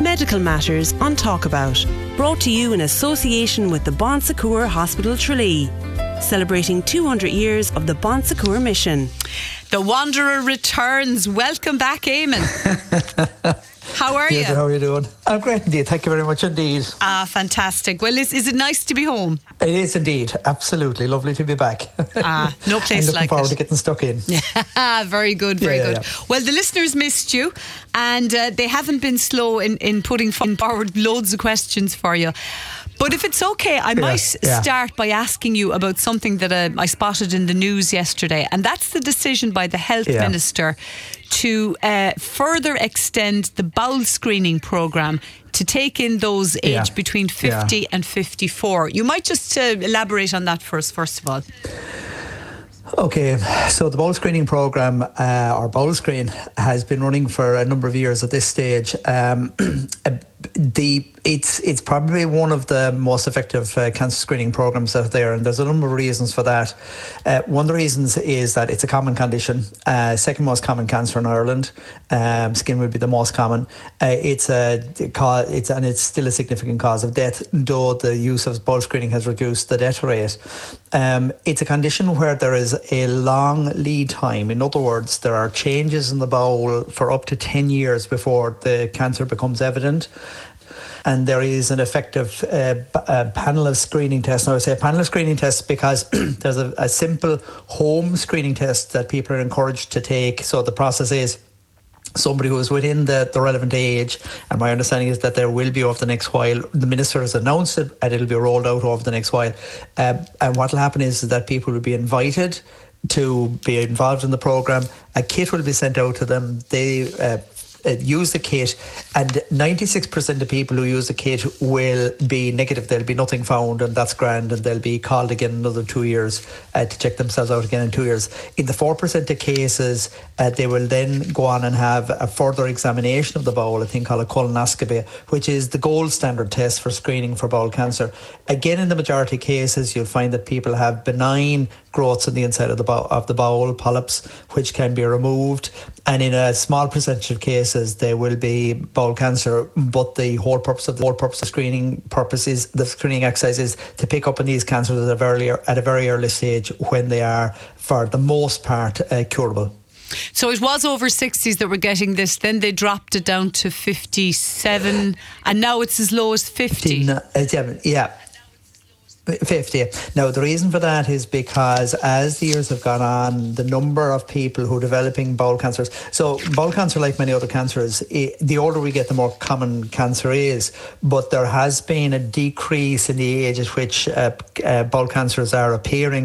Medical Matters on Talkabout. Brought to you in association with the Bon Secours Hospital Tralee. Celebrating 200 years of the Bon Secours mission. The Wanderer returns. Welcome back, Eamon. How are you? How are you doing? I'm great indeed. Thank you very much indeed. Fantastic. Well, is it nice to be home? It is indeed. Absolutely. Lovely to be back. No place like it. Looking forward to getting stuck in. Very good, very good. Yeah. Well, the listeners missed you, and they haven't been slow in putting forward loads of questions for you. But if it's okay, I might start by asking you about something that I spotted in the news yesterday, and that's the decision by the Health Minister to further extend the bowel screening programme to take in those aged between 50 and 54. You might just elaborate on that for us, first of all. Okay, so the bowel screening programme, or bowel screen, has been running for a number of years at this stage. It's probably one of the most effective cancer screening programs out there, and there's a number of reasons for that. One of the reasons is that it's a common condition, second most common cancer in Ireland. Skin would be the most common. It's still a significant cause of death, though the use of bowel screening has reduced the death rate. It's a condition where there is a long lead time. In other words, there are changes in the bowel for up to 10 years before the cancer becomes evident. And there is an effective panel of screening tests. Now I say panel of screening tests because there's a simple home screening test that people are encouraged to take. So the process is somebody who is within the relevant age, and my understanding is that there will be over the next while. The Minister has announced it, and it'll be rolled out over the next while. And what will happen is that people will be invited to be involved in the programme. A kit will be sent out to them. They use the kit, and 96% of people who use the kit will be negative. There'll be nothing found, and that's grand, and they'll be called again another 2 years to check themselves out again in 2 years. In the 4% of cases, they will then go on and have a further examination of the bowel, a thing called a colonoscopy, which is the gold standard test for screening for bowel cancer. Again, in the majority of cases, you'll find that people have benign growths on the inside of the bowel, polyps, which can be removed. And in a small percentage of cases, there will be bowel cancer. But the whole purpose of the screening exercise is to pick up on these cancers at a very early stage when they are, for the most part, curable. So it was over 60s that were getting this, then they dropped it down to 57, and now it's as low as 50. 50. Now, the reason for that is because as the years have gone on, the number of people who are developing bowel cancers. So bowel cancer, like many other cancers, the older we get, the more common cancer is. But there has been a decrease in the age at which bowel cancers are appearing.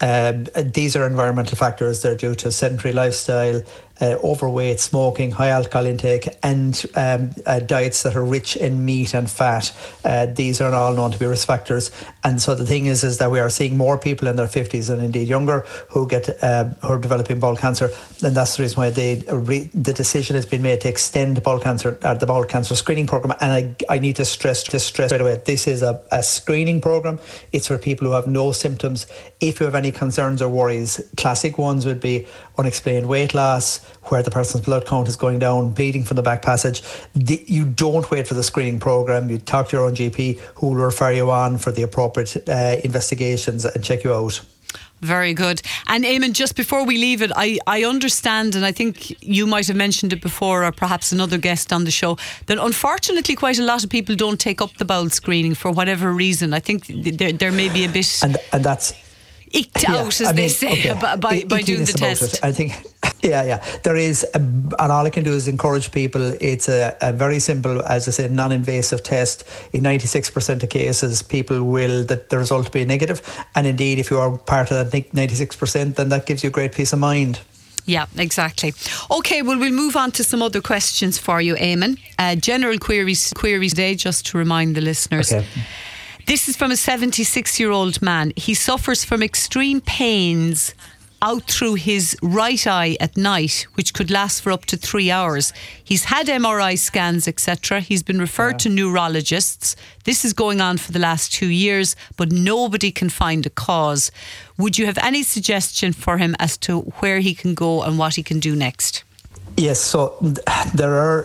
These are environmental factors. They're due to sedentary lifestyle, overweight, smoking, high alcohol intake, and diets that are rich in meat and fat. These are all known to be risk factors. And so the thing is that we are seeing more people in their 50s and indeed younger who are developing bowel cancer. And that's the reason why the decision has been made to extend the bowel cancer screening program. And I need to stress straight away, this is a screening program. It's for people who have no symptoms. If you have any concerns or worries, classic ones would be unexplained weight loss, where the person's blood count is going down, bleeding from the back passage. You don't wait for the screening program. You talk to your own GP, who will refer you on for the appropriate investigations and check you out. Very good. And Eamon, just before we leave it, I understand, and I think you might have mentioned it before, or perhaps another guest on the show, that unfortunately quite a lot of people don't take up the bowel screening for whatever reason. I think there may be a bit and that's eked out, as they say, by doing the test. I think, there is, and all I can do is encourage people. It's a very simple, as I said, non-invasive test. In 96% of cases, people will, that the result will be negative. And indeed, if you are part of that 96%, then that gives you great peace of mind. Yeah, exactly. Okay, well, we'll move on to some other questions for you, Eamon. General queries today, just to remind the listeners. Okay. This is from a 76-year-old man. He suffers from extreme pains out through his right eye at night, which could last for up to 3 hours. He's had MRI scans, etc. He's been referred to neurologists. This is going on for the last 2 years, but nobody can find a cause. Would you have any suggestion for him as to where he can go and what he can do next? Yes, so there are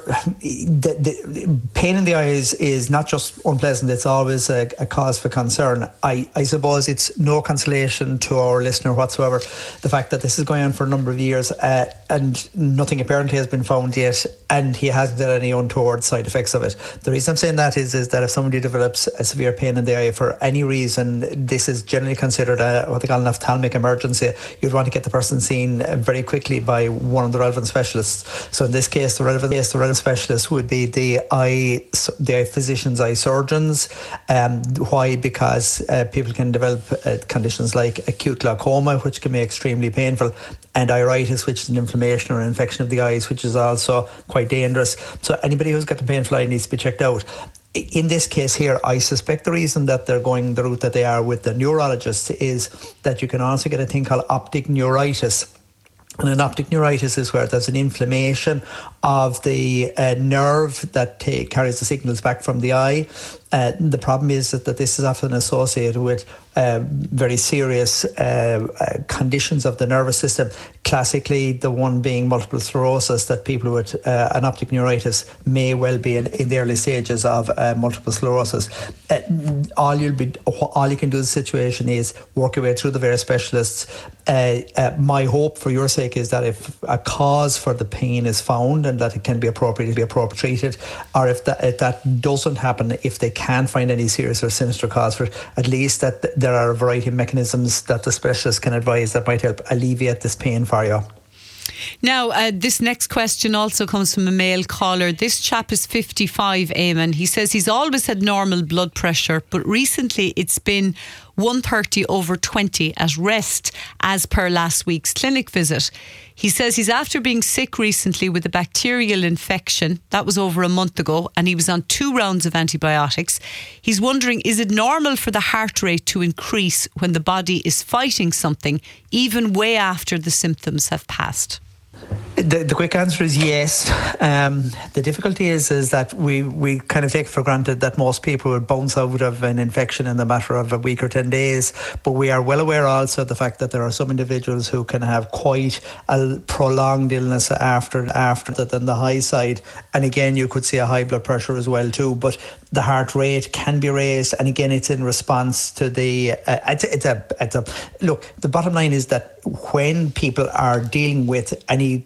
the pain in the eyes is not just unpleasant; it's always a cause for concern. I suppose it's no consolation to our listener whatsoever the fact that this is going on for a number of years and nothing apparently has been found yet, and he hasn't had any untoward side effects of it. The reason I'm saying that is that if somebody develops a severe pain in the eye for any reason, this is generally considered what they call an ophthalmic emergency. You'd want to get the person seen very quickly by one of the relevant specialists. So in this case, the relevant specialist would be the eye physicians, eye surgeons. Why? Because people can develop conditions like acute glaucoma, which can be extremely painful, and iritis, which is an inflammation or an infection of the eyes, which is also quite dangerous. So anybody who's got a painful eye needs to be checked out. In this case here, I suspect the reason that they're going the route that they are with the neurologist is that you can also get a thing called optic neuritis. And an optic neuritis is where there's an inflammation of the nerve that carries the signals back from the eye. The problem is that this is often associated with very serious conditions of the nervous system. Classically, the one being multiple sclerosis, that people with an optic neuritis may well be in the early stages of multiple sclerosis. All you can do in the situation is work your way through the various specialists. My hope for your sake is that if a cause for the pain is found and that it can be appropriately treated, or if that doesn't happen, if they can't find any serious or sinister cause for it, at least that there are a variety of mechanisms that the specialist can advise that might help alleviate this pain for you. Now, this next question also comes from a male caller. This chap is 55, Eamon. He says he's always had normal blood pressure, but recently it's been 130/20 at rest, as per last week's clinic visit. He says he's after being sick recently with a bacterial infection. That was over a month ago, and he was on 2 rounds of antibiotics. He's wondering, is it normal for the heart rate to increase when the body is fighting something, even way after the symptoms have passed? The quick answer is yes. The difficulty is that we kind of take for granted that most people would bounce out of an infection in the matter of a week or 10 days. But we are well aware also of the fact that there are some individuals who can have quite a prolonged illness after that on the high side. And again, you could see a high blood pressure as well too. But the heart rate can be raised, and again, it's in response to the. Look, the bottom line is that when people are dealing with any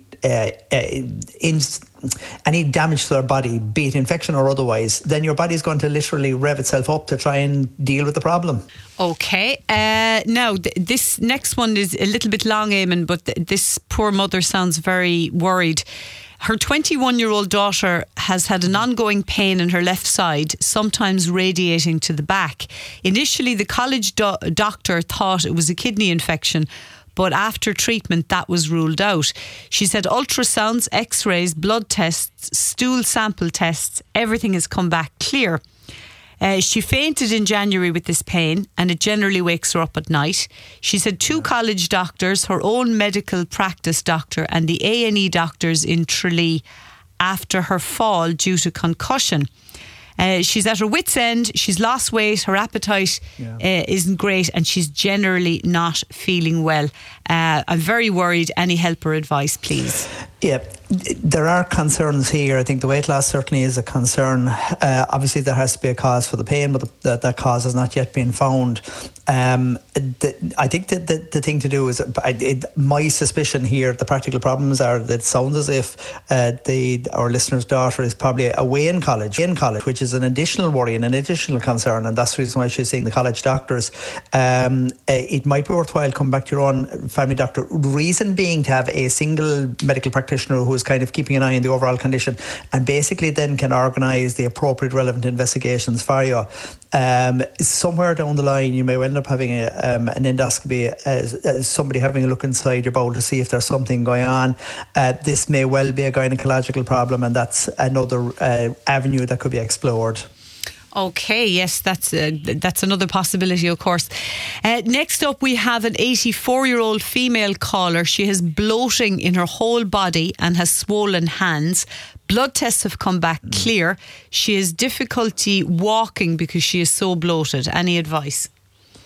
damage to their body, be it infection or otherwise, then your body is going to literally rev itself up to try and deal with the problem. Okay. Now, this next one is a little bit long, Eamon, but this poor mother sounds very worried. Her 21-year-old daughter has had an ongoing pain in her left side, sometimes radiating to the back. Initially, the college doctor thought it was a kidney infection, but after treatment, that was ruled out. She's had ultrasounds, x-rays, blood tests, stool sample tests. Everything has come back clear. She fainted in January with this pain, and it generally wakes her up at night. She's had 2 college doctors, her own medical practice doctor, and the A&E doctors in Tralee after her fall due to concussion. She's at her wit's end. She's lost weight. Her appetite isn't great, and she's generally not feeling well. I'm very worried. Any help or advice, please? Yeah, there are concerns here. I think the weight loss certainly is a concern. Obviously, there has to be a cause for the pain, but that cause has not yet been found. I think that the thing to do is, my suspicion here, the practical problems are that it sounds as if our listener's daughter is probably away in college, which is an additional worry and an additional concern, and that's the reason why she's seeing the college doctors. It might be worthwhile coming back to your own family doctor. Reason being to have a single medical practitioner who is kind of keeping an eye on the overall condition, and basically then can organise the appropriate relevant investigations for you. Somewhere down the line, you may end up having an endoscopy, somebody having a look inside your bowel to see if there's something going on. This may well be a gynecological problem, and that's another avenue that could be explored. Okay, yes, that's another possibility, of course. Next up, we have an 84-year-old female caller. She has bloating in her whole body and has swollen hands. Blood tests have come back clear. She has difficulty walking because she is so bloated. Any advice?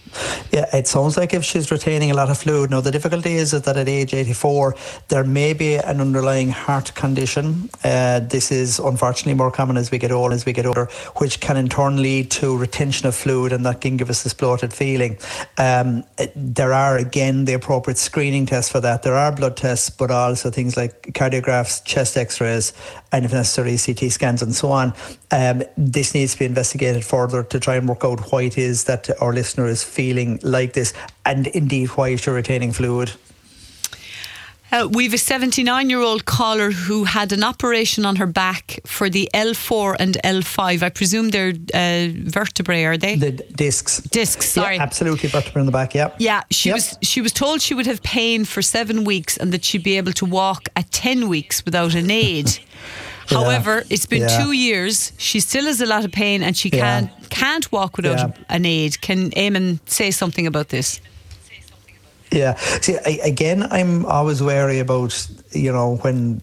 Yeah, it sounds like if she's retaining a lot of fluid. Now, the difficulty is that at age 84, there may be an underlying heart condition. This is unfortunately more common as we get older, which can in turn lead to retention of fluid, and that can give us this bloated feeling. There are, again, the appropriate screening tests for that. There are blood tests, but also things like cardiographs, chest x-rays, and if necessary, CT scans and so on. This needs to be investigated further to try and work out why it is that our listener is feeling like this, and indeed why is she retaining fluid. We've a 79-year-old caller who had an operation on her back for the L4 and L5. I presume they're vertebrae, are they? The discs. Discs, sorry. Yeah, absolutely, vertebrae in the back, yeah. Yeah, she was told she would have pain for 7 weeks and that she'd be able to walk at 10 weeks without an aid. However, it's been 2 years. She still has a lot of pain and she can't walk without an aid. Can Eamon say something about this? Yeah. See, again, I'm always wary about, there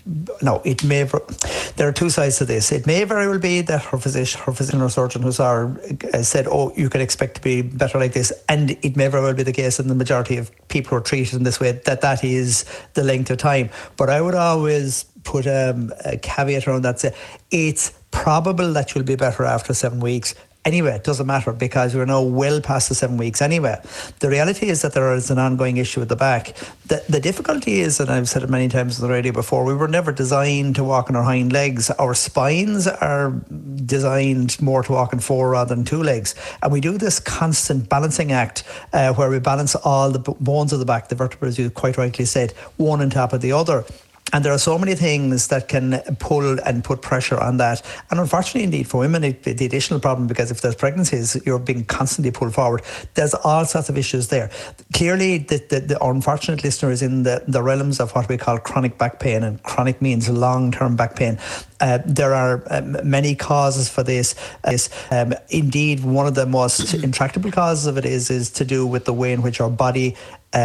are two sides to this. It may very well be that her physician or surgeon who saw her said, oh, you can expect to be better like this. And it may very well be the case in the majority of people who are treated in this way that is the length of time. But I would always put a caveat around that, say it's probable that you'll be better after 7 weeks. Anyway, it doesn't matter because we're now well past the 7 weeks anyway. The reality is that there is an ongoing issue with the back. The difficulty is, and I've said it many times on the radio before, we were never designed to walk on our hind legs. Our spines are designed more to walk on 4 rather than 2 legs. And we do this constant balancing act where we balance all the bones of the back, the vertebrae, as you quite rightly said, one on top of the other. And there are so many things that can pull and put pressure on that. And unfortunately, indeed, for women, the additional problem, because if there's pregnancies, you're being constantly pulled forward. There's all sorts of issues there. Clearly, the unfortunate listener is in the realms of what we call chronic back pain, and chronic means long-term back pain. There are many causes for this. Indeed, one of the most intractable causes of it is to do with the way in which our body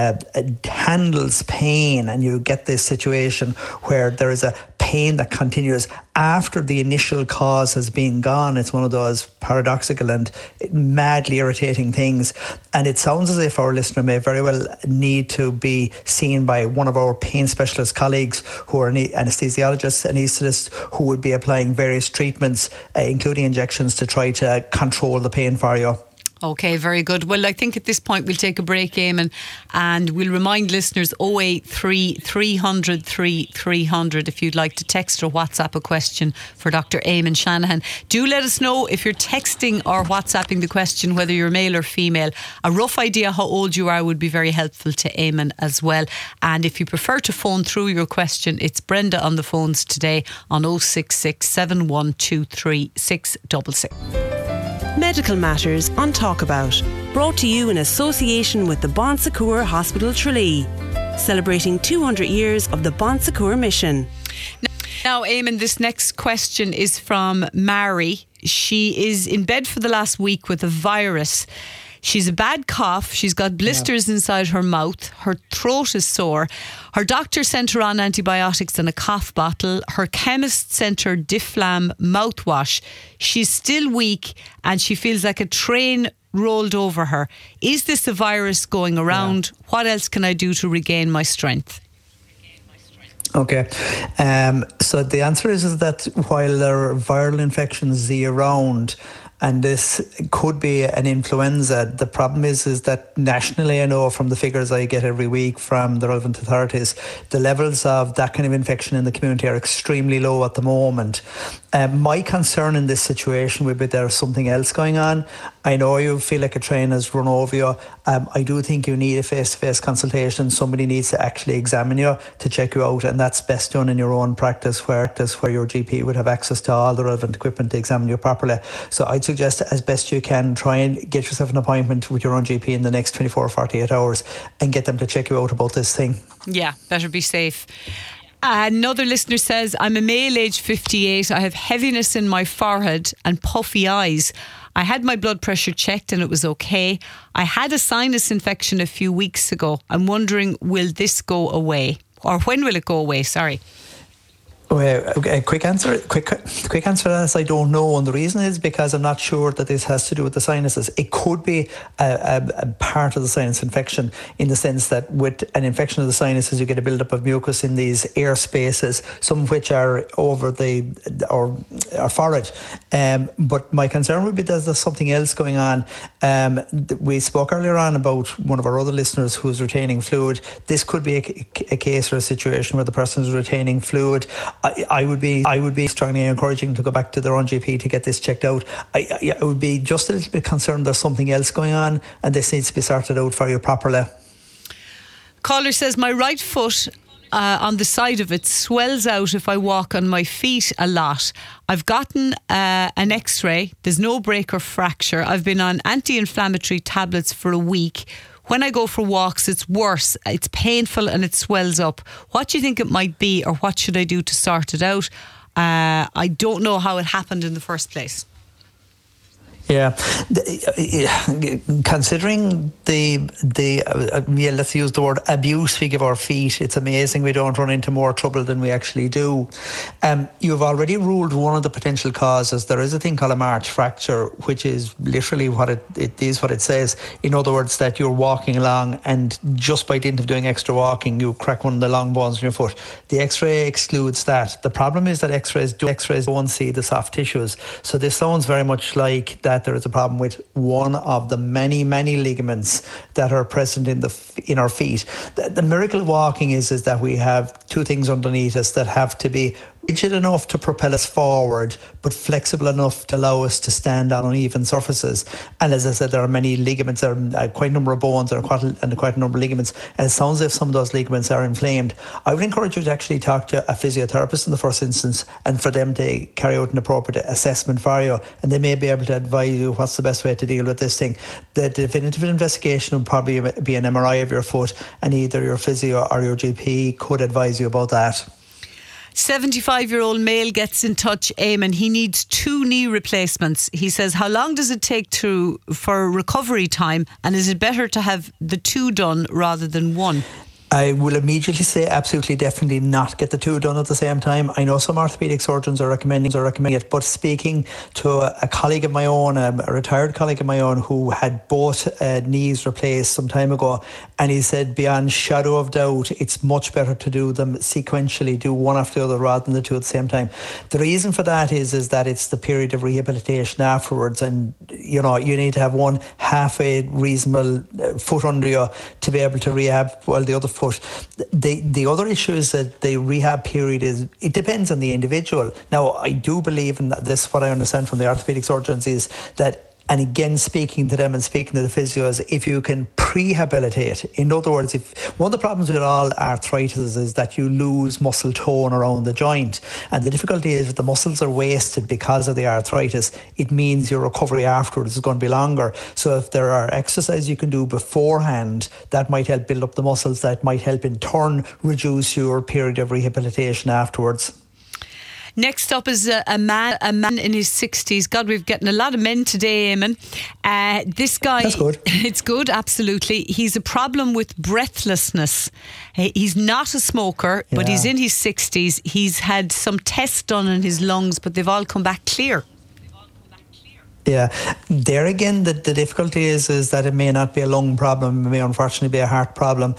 handles pain, and you get this situation where there is a pain that continues after the initial cause has been gone. It's one of those paradoxical and madly irritating things, and it sounds as if our listener may very well need to be seen by one of our pain specialist colleagues who are anesthesiologists, anaesthetists, who would be applying various treatments, including injections, to try to control the pain for you. Okay, very good. Well, I think at this point we'll take a break, Eamon, and we'll remind listeners 083 300 3300 if you'd like to text or WhatsApp a question for Dr. Eamon Shanahan. Do let us know if you're texting or WhatsApping the question, whether you're male or female. A rough idea how old you are would be very helpful to Eamon as well. And if you prefer to phone through your question, it's Brenda on the phones today on 066 7123 666. Medical Matters on Talk About, brought to you in association with the Bon Secours Hospital Tralee, celebrating 200 years of the Bon Secours mission. Now, Eamon, this next question is from Mary. She is in bed for the last week with a virus. She's a bad cough. She's got blisters inside her mouth. Her throat is sore. Her doctor sent her on antibiotics and a cough bottle. Her chemist sent her Difflam mouthwash. She's still weak and she feels like a train rolled over her. Is this a virus going around? Yeah. What else can I do to regain my strength? Okay, so the answer is that while there are viral infections year round, and this could be an influenza, the problem is that nationally, I know from the figures I get every week from the relevant authorities, the levels of that kind of infection in the community are extremely low at the moment. My concern in this situation would be there's something else going on. I know you feel like a train has run over you. I do think you need a face-to-face consultation. Somebody needs to actually examine you to check you out, and that's best done in your own practice where your GP would have access to all the relevant equipment to examine you properly. So I'd suggest as best you can try and get yourself an appointment with your own GP in the next 24 or 48 hours and get them to check you out about this thing. Yeah, better be safe. Another listener says, I'm a male aged 58. I have heaviness in my forehead and puffy eyes. I had my blood pressure checked and it was okay. I had a sinus infection a few weeks ago. I'm wondering, will this go away? Or when will it go away? Sorry. Well, a quick answer to that, I don't know, and the reason is because I'm not sure that this has to do with the sinuses. It could be a part of the sinus infection, in the sense that with an infection of the sinuses, you get a buildup of mucus in these air spaces, some of which are over or forehead. But my concern would be that there's something else going on. We spoke earlier on about one of our other listeners who's retaining fluid. This could be a case or a situation where the person is retaining fluid. I would be strongly encouraging to go back to their own GP to get this checked out. I would be just a little bit concerned there's something else going on, and this needs to be sorted out for you properly. Caller says, my right foot on the side of it swells out if I walk on my feet a lot. I've gotten an x-ray. There's no break or fracture. I've been on anti-inflammatory tablets for a week. When I go for walks, it's worse. It's painful and it swells up. What do you think it might be, or what should I do to sort it out? I don't know how it happened in the first place. Yeah, considering let's use the word abuse we give our feet, it's amazing we don't run into more trouble than we actually do. You've already ruled one of the potential causes. There is a thing called a march fracture, which is literally what it is what it says. In other words, that you're walking along and just by dint of doing extra walking, you crack one of the long bones in your foot. The X-ray excludes that. The problem is that X-rays don't see the soft tissues. So this sounds very much like that there is a problem with one of the many ligaments that are present in our feet. The miracle of walking is that we have two things underneath us that have to be rigid enough to propel us forward, but flexible enough to allow us to stand on uneven surfaces. And as I said, there are many ligaments, there are quite a number of bones, and quite a number of ligaments, and it sounds as if some of those ligaments are inflamed. I would encourage you to actually talk to a physiotherapist in the first instance, and for them to carry out an appropriate assessment for you, and they may be able to advise you what's the best way to deal with this thing. The definitive investigation would probably be an MRI of your foot, and either your physio or your GP could advise you about that. 75-year-old male gets in touch, Eamon. He needs 2 knee replacements. He says, how long does it take for recovery time, and is it better to have the 2 done rather than 1? I will immediately say absolutely, definitely not get the 2 done at the same time. I know some orthopaedic surgeons are recommending it, but speaking to a colleague of my own, a retired colleague of my own, who had both knees replaced some time ago, and he said beyond shadow of doubt it's much better to do them sequentially, do one after the other rather than the 2 at the same time. The reason for that is that it's the period of rehabilitation afterwards, and you need to have one halfway reasonable foot under you to be able to rehab while the other foot. The other issue is that the rehab period it depends on the individual. Now, I do believe, and this what I understand from the orthopaedic surgeons, is that, and again, speaking to them and speaking to the physios, if you can prehabilitate, in other words, if one of the problems with all arthritis is that you lose muscle tone around the joint, and the difficulty is if the muscles are wasted because of the arthritis, it means your recovery afterwards is going to be longer. So if there are exercises you can do beforehand, that might help build up the muscles, that might help in turn reduce your period of rehabilitation afterwards. Next up is a man in his 60s. God, we've gotten a lot of men today, Eamon. This guy... That's good. It's good, absolutely. He's a problem with breathlessness. He's not a smoker, but he's in his 60s. He's had some tests done in his lungs, but they've all come back clear. Yeah, there again, the difficulty is that it may not be a lung problem, it may unfortunately be a heart problem.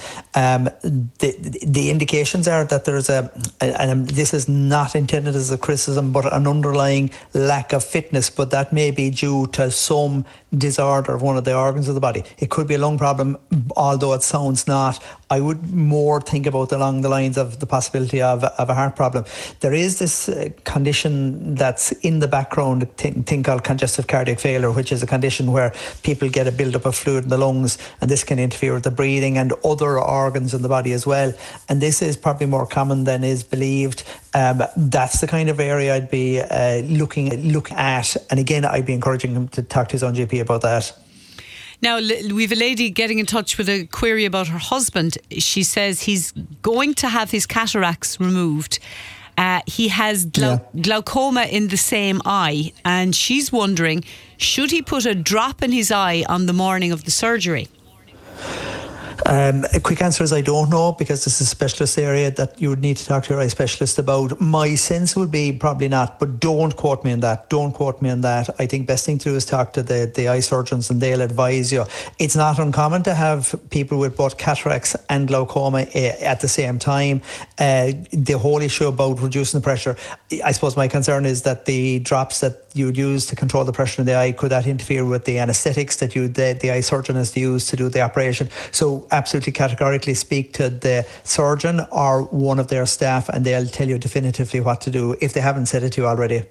The indications are that there's and this is not intended as a criticism, but an underlying lack of fitness, but that may be due to some disorder of one of the organs of the body. It could be a lung problem, although it sounds not. I would more think about along the lines of the possibility of a heart problem. There is this condition that's in the background, a thing called congestive cardiac failure, which is a condition where people get a build-up of fluid in the lungs, and this can interfere with the breathing and other organs in the body as well. And this is probably more common than is believed. That's the kind of area I'd be looking at. And again, I'd be encouraging him to talk to his own GP about that. Now, we've a lady getting in touch with a query about her husband. She says he's going to have his cataracts removed. He has glaucoma in the same eye, and she's wondering, should he put a drop in his eye on the morning of the surgery? A quick answer is I don't know, because this is a specialist area that you would need to talk to your eye specialist about. My sense would be probably not, but don't quote me on that. Don't quote me on that. I think best thing to do is talk to the eye surgeons, and they'll advise you. It's not uncommon to have people with both cataracts and glaucoma at the same time. The whole issue about reducing the pressure, I suppose my concern is that the drops that you would use to control the pressure in the eye, could that interfere with the anaesthetics that the eye surgeon has to use to do the operation? So absolutely categorically speak to the surgeon or one of their staff, and they'll tell you definitively what to do if they haven't said it to you already.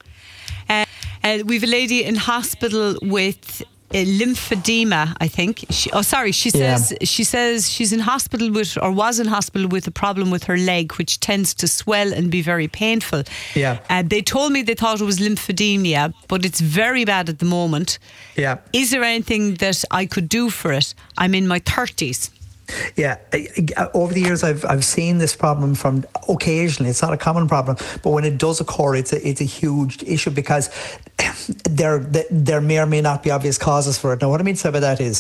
We've a lady in hospital with lymphedema, I think. She says she's in hospital with, or was in hospital with, a problem with her leg, which tends to swell and be very painful. Yeah. They told me they thought it was lymphedema, but it's very bad at the moment. Yeah. Is there anything that I could do for it? I'm in my 30s. Yeah, over the years I've seen this problem from occasionally. It's not a common problem, but when it does occur, it's a huge issue, because there may or may not be obvious causes for it. Now, what I mean to say by that is,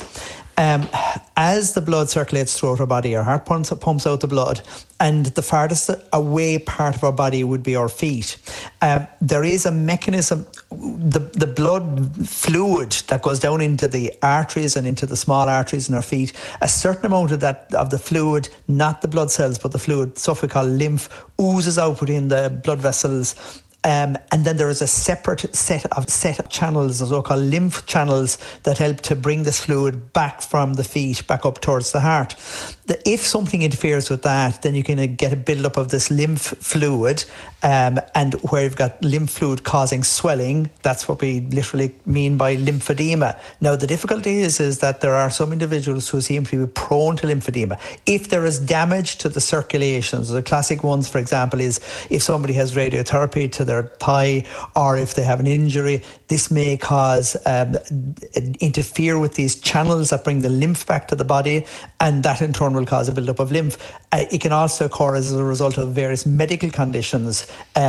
as the blood circulates throughout our body, our heart pumps out the blood, and the farthest away part of our body would be our feet. There is a mechanism, the blood fluid that goes down into the arteries and into the small arteries in our feet, a certain amount of the fluid, not the blood cells, but the fluid, stuff we call lymph, oozes out within the blood vessels. And then there is a separate set of channels, the so-called lymph channels, that help to bring this fluid back from the feet, back up towards the heart. If something interferes with that, then you can get a build-up of this lymph fluid, and where you've got lymph fluid causing swelling, that's what we literally mean by lymphedema. Now, the difficulty is that there are some individuals who seem to be prone to lymphedema. If there is damage to the circulation, so the classic ones, for example, is if somebody has radiotherapy to their thigh, or if they have an injury, this may cause interfere with these channels that bring the lymph back to the body, and that in turn will cause a build-up of lymph. It can also occur as a result of various medical conditions.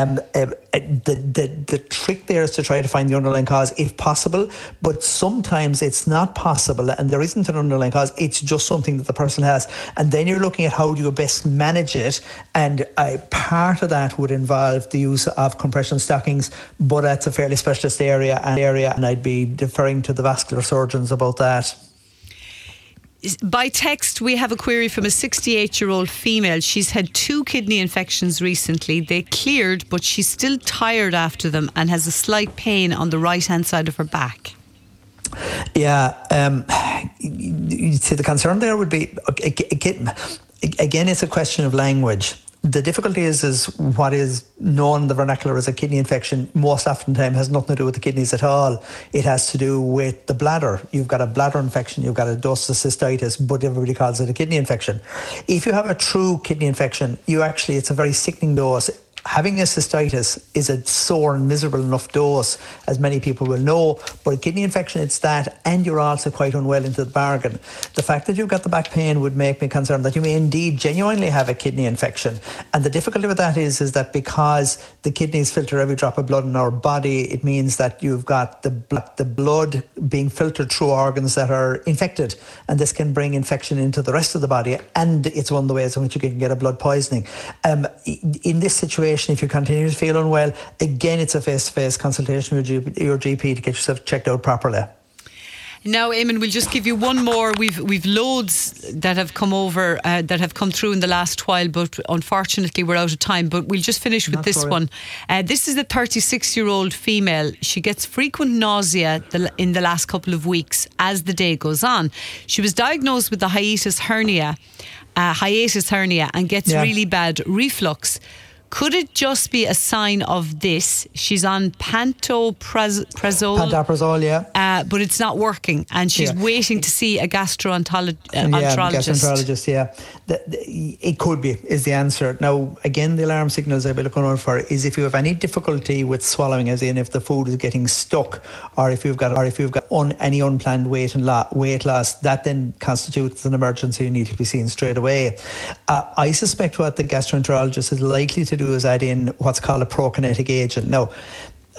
The trick there is to try to find the underlying cause if possible, but sometimes it's not possible and there isn't an underlying cause, it's just something that the person has, and then you're looking at how do you best manage it, and part of that would involve the use of compression stockings, but that's a fairly specialist area, and I'd be deferring to the vascular surgeons about that. By text, we have a query from a 68-year-old female. She's had 2 kidney infections recently. They cleared, but she's still tired after them and has a slight pain on the right-hand side of her back. Yeah, see, the concern there would be, again, it's a question of language. The difficulty is what is known in the vernacular as a kidney infection most often time has nothing to do with the kidneys at all. It has to do with the bladder. You've got a bladder infection, you've got a dose of cystitis, but everybody calls it a kidney infection. If you have a true kidney infection, it's a very sickening dose. Having a cystitis is a sore and miserable enough dose, as many people will know, but a kidney infection, it's that, and you're also quite unwell into the bargain. The fact that you've got the back pain would make me concerned that you may indeed genuinely have a kidney infection. And the difficulty with that is that because the kidneys filter every drop of blood in our body, it means that you've got the blood being filtered through organs that are infected, and this can bring infection into the rest of the body, and it's one of the ways in which you can get a blood poisoning. In this situation, if you continue to feel unwell, again, it's a face-to-face consultation with your GP to get yourself checked out properly. Now, Eamon, we'll just give you one more. We've loads that have come over, that have come through in the last while, but unfortunately we're out of time. But we'll just finish with this one. This is a 36-year-old female. She gets frequent nausea in the last couple of weeks as the day goes on. She was diagnosed with the hiatus hernia, and gets really bad reflux. Could it just be a sign of this? She's on pantoprazole, yeah. But it's not working, and she's waiting to see a gastroenterologist. Gastroenterologist, yeah. It could be, is the answer. Now, again, the alarm signals I'll be looking out for is if you have any difficulty with swallowing, as in if the food is getting stuck, or if you've got any unplanned weight loss, that then constitutes an emergency. You need to be seen straight away. I suspect what the gastroenterologist is likely to do is add in what's called a prokinetic agent. Now,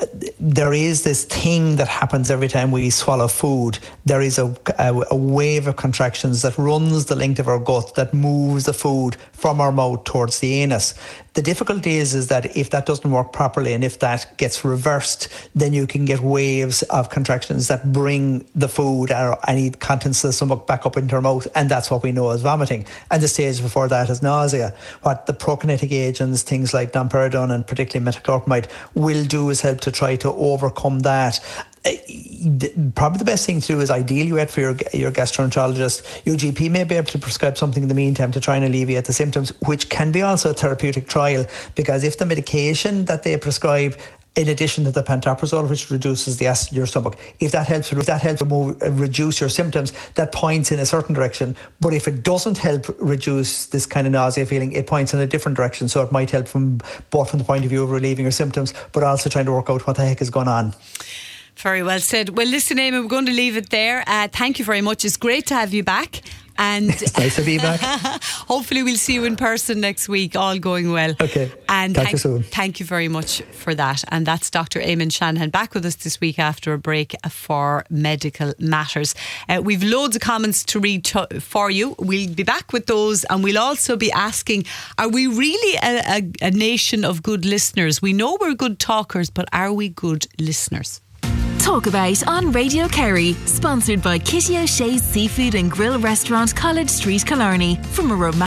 there is this thing that happens every time we swallow food. There is a wave of contractions that runs the length of our gut that moves the food from our mouth towards the anus. The difficulty is that if that doesn't work properly and if that gets reversed, then you can get waves of contractions that bring the food or any contents of the stomach back up into our mouth, and that's what we know as vomiting. And the stage before that is nausea. What the prokinetic agents, things like domperidone and particularly metoclopramide, will do is help to try to overcome that. Probably the best thing to do is ideally wait for your gastroenterologist. Your GP may be able to prescribe something in the meantime to try and alleviate the symptoms, which can be also a therapeutic trial, because if the medication that they prescribe, in addition to the pantoprazole, which reduces the acid in your stomach, if that helps reduce your symptoms, that points in a certain direction. But if it doesn't help reduce this kind of nausea feeling, it points in a different direction. So it might help from the point of view of relieving your symptoms, but also trying to work out what the heck is going on. Very well said. Well, listen, Eamon, we're going to leave it there. Thank you very much. It's great to have you back. And it's nice to be back. Hopefully we'll see you in person next week, all going well. Okay. And Talk to you soon. Thank you very much for that. And that's Dr. Eamon Shanahan back with us this week after a break for Medical Matters. We've loads of comments to read for you. We'll be back with those, and we'll also be asking, are we really a nation of good listeners? We know we're good talkers, but are we good listeners? Talk About on Radio Kerry, sponsored by Kitty O'Shea's Seafood and Grill Restaurant, College Street, Killarney. From a romantic